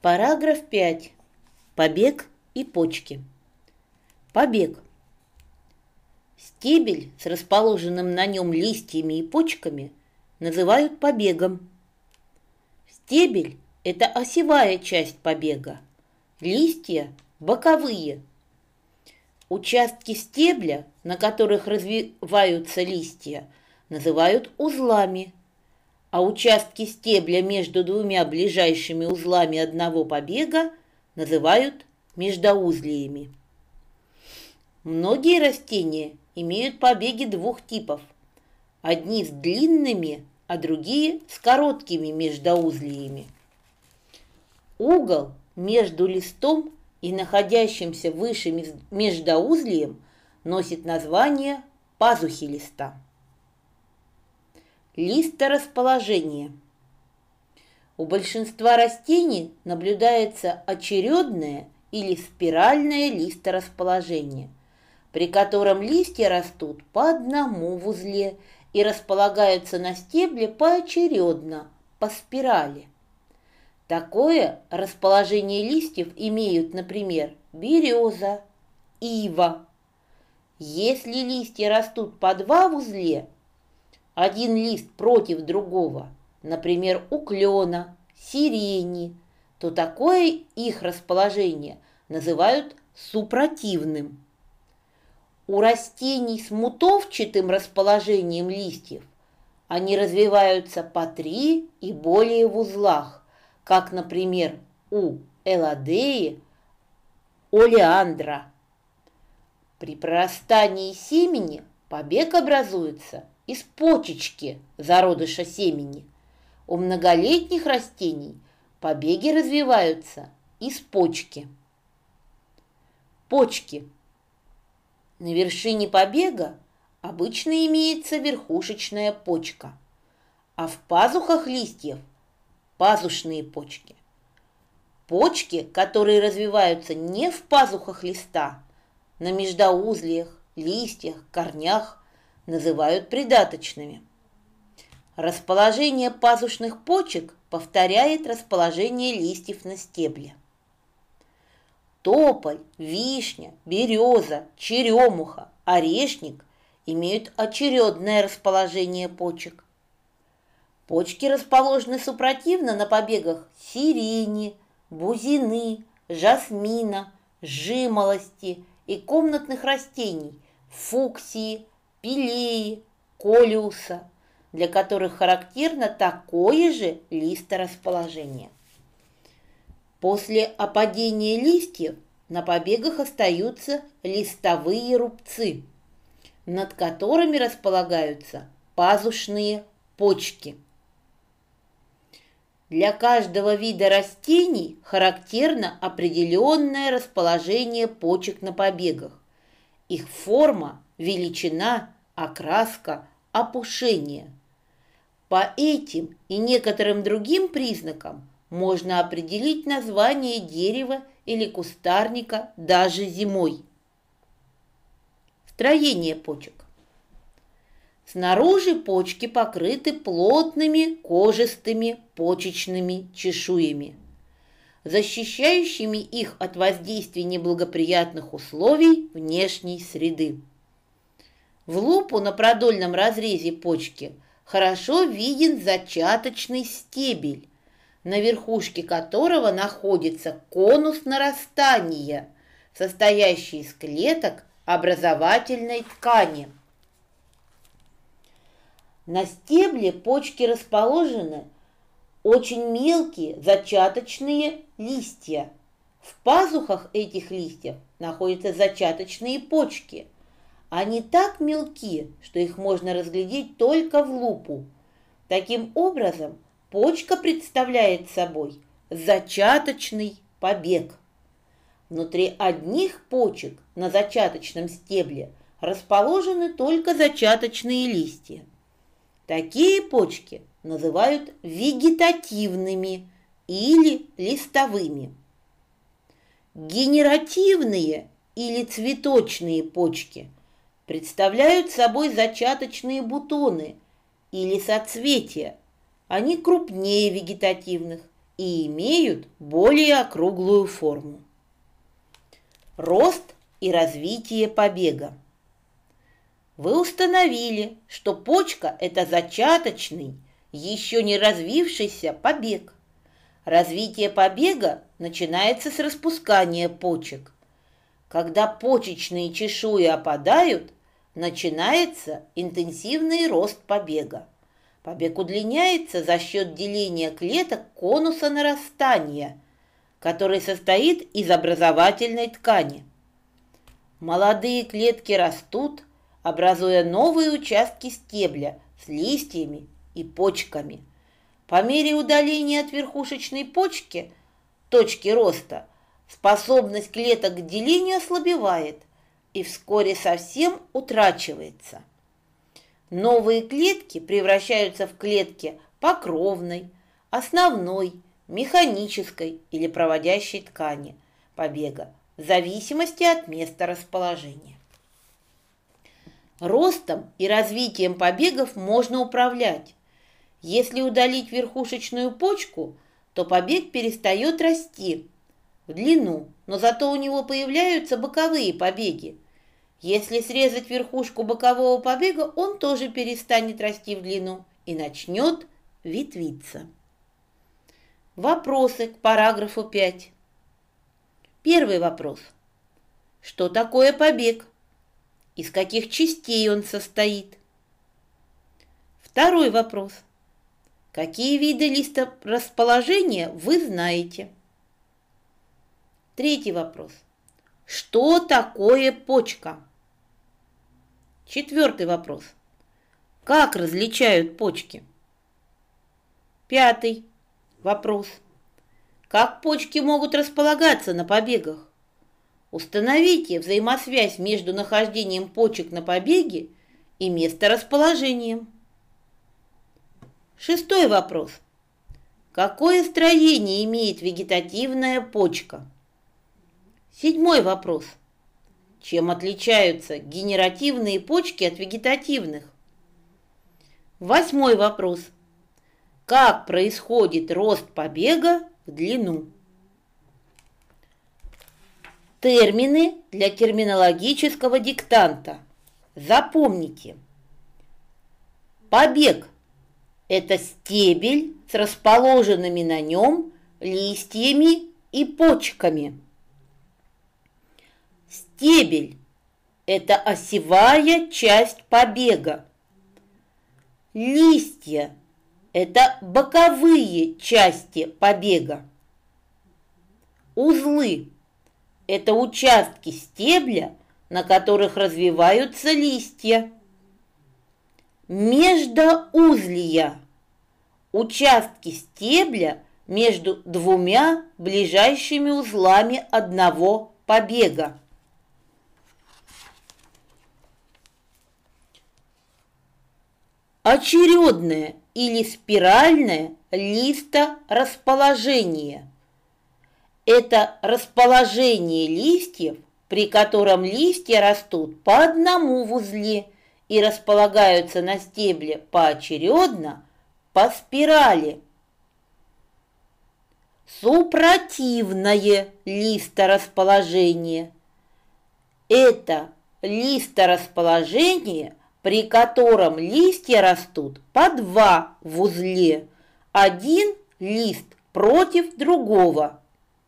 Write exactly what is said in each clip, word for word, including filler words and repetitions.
Параграф пять. Побег и почки. Побег. Стебель с расположенным на нем листьями и почками называют побегом. Стебель – это осевая часть побега, листья – боковые. Участки стебля, на которых развиваются листья, называют узлами, а участки стебля между двумя ближайшими узлами одного побега называют междоузлиями. Многие растения имеют побеги двух типов. Одни с длинными, а другие с короткими междоузлиями. Угол между листом и находящимся выше междоузлием носит название пазухи листа. Листорасположение. У большинства растений наблюдается очередное или спиральное листорасположение, при котором листья растут по одному в узле и располагаются на стебле поочередно, по спирали. Такое расположение листьев имеют, например, береза, ива. Если листья растут по два в узле, один лист против другого, например, у клена, сирени, то такое их расположение называют супротивным. У растений с мутовчатым расположением листьев они развиваются по три и более в узлах, как, например, у элодеи, олеандра. При прорастании семени побег образуется из почечки зародыша семени. У многолетних растений побеги развиваются из почки. Почки. На вершине побега обычно имеется верхушечная почка, а в пазухах листьев – пазушные почки. Почки, которые развиваются не в пазухах листа, на междоузлиях, листьях, корнях, называют придаточными. Расположение пазушных почек повторяет расположение листьев на стебле. Тополь, вишня, береза, черемуха, орешник имеют очередное расположение почек. Почки расположены супротивно на побегах сирени, бузины, жасмина, жимолости и комнатных растений фуксии, пилеи, колиуса, для которых характерно такое же листорасположение. После опадения листьев на побегах остаются листовые рубцы, над которыми располагаются пазушные почки. Для каждого вида растений характерно определенное расположение почек на побегах, их форма, величина, окраска, опушение. По этим и некоторым другим признакам можно определить название дерева или кустарника даже зимой. Строение почек. Снаружи почки покрыты плотными кожистыми почечными чешуями, защищающими их от воздействия неблагоприятных условий внешней среды. В лупу на продольном разрезе почки хорошо виден зачаточный стебель, на верхушке которого находится конус нарастания, состоящий из клеток образовательной ткани. На стебле почки расположены очень мелкие зачаточные листья. В пазухах этих листьев находятся зачаточные почки. Они так мелки, что их можно разглядеть только в лупу. Таким образом, почка представляет собой зачаточный побег. Внутри одних почек на зачаточном стебле расположены только зачаточные листья. Такие почки называют вегетативными или листовыми. Генеративные или цветочные почки представляют собой зачаточные бутоны или соцветия. Они крупнее вегетативных и имеют более округлую форму. Рост и развитие побега. Вы установили, что почка – это зачаточный, еще не развившийся побег. Развитие побега начинается с распускания почек. Когда почечные чешуи опадают, начинается интенсивный рост побега. Побег удлиняется за счет деления клеток конуса нарастания, который состоит из образовательной ткани. Молодые клетки растут, образуя новые участки стебля с листьями и почками. По мере удаления от верхушечной почки, точки роста, способность клеток к делению ослабевает и вскоре совсем утрачивается. Новые клетки превращаются в клетки покровной, основной, механической или проводящей ткани побега в зависимости от места расположения. Ростом и развитием побегов можно управлять. Если удалить верхушечную почку, то побег перестает расти в длину, но зато у него появляются боковые побеги. Если срезать верхушку бокового побега, он тоже перестанет расти в длину и начнет ветвиться. Вопросы к параграфу пять. Первый вопрос. Что такое побег? Из каких частей он состоит? Второй вопрос. Какие виды листорасположения вы знаете? Третий вопрос. Что такое почка? Четвертый вопрос. Как различают почки? Пятый вопрос. Как почки могут располагаться на побегах? Установите взаимосвязь между нахождением почек на побеге и месторасположением. Шестой вопрос. Какое строение имеет вегетативная почка? Седьмой вопрос. Чем отличаются генеративные почки от вегетативных? Восьмой вопрос. Как происходит рост побега в длину? Термины для терминологического диктанта. Запомните. Побег – это стебель с расположенными на нем листьями и почками. Стебель – это осевая часть побега. Листья – это боковые части побега. Узлы – это участки стебля, на которых развиваются листья. Междоузлия – участки стебля между двумя ближайшими узлами одного побега. Очередное или спиральное листорасположение – это расположение листьев, при котором листья растут по одному в узле и располагаются на стебле поочередно по спирали. Супротивное листорасположение – это листорасположение, при котором листья растут по два в узле, один лист против другого.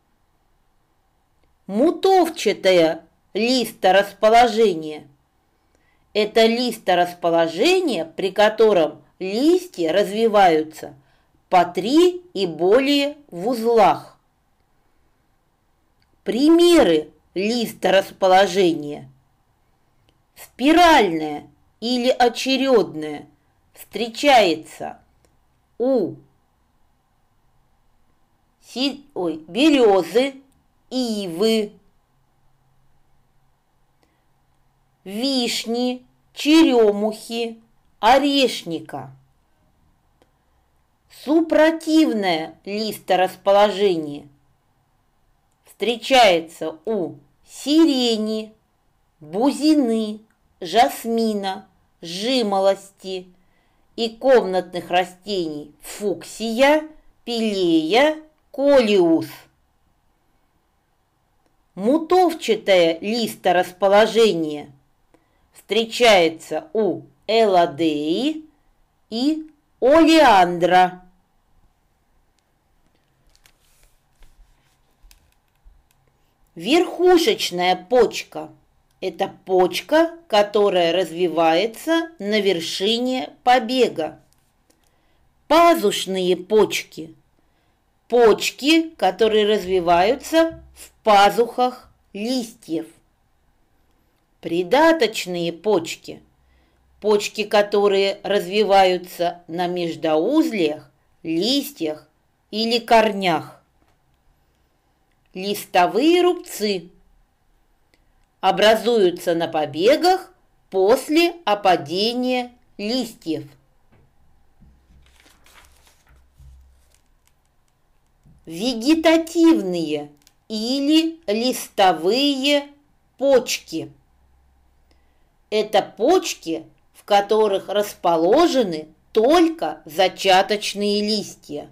Мутовчатое листорасположение – это листорасположение, при котором листья развиваются по три и более в узлах. Примеры листорасположения. Спиральное или очередное встречается у си, ой, березы, ивы, вишни, черемухи, орешника. Супротивное листорасположение встречается у сирени, бузины, жасмина, жимолости и комнатных растений фуксия, пилея колиус. Мутовчатое листорасположение встречается у элодеи и олеандра. Верхушечная почка – это почка, которая развивается на вершине побега. Пазушные почки – почки, которые развиваются в пазухах листьев. Придаточные почки – почки, которые развиваются на междоузлиях, листьях или корнях. Листовые рубцы образуются на побегах после опадения листьев. Вегетативные или листовые почки – это почки, в которых расположены только зачаточные листья.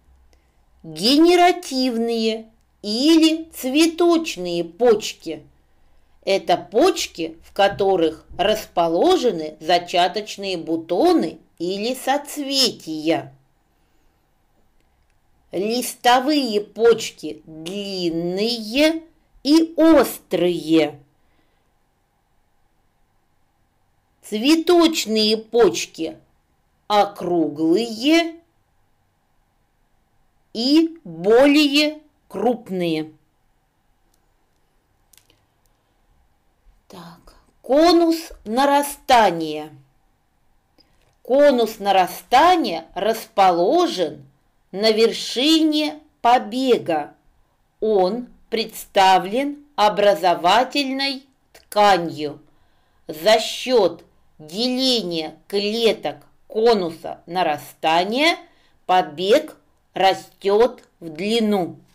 Генеративные или цветочные почки – это почки, в которых расположены зачаточные бутоны или соцветия. Листовые почки длинные и острые. Цветочные почки округлые и более крупные. Так, конус нарастания. Конус нарастания расположен на вершине побега. Он представлен образовательной тканью. За счет деления клеток конуса нарастания побег растет в длину.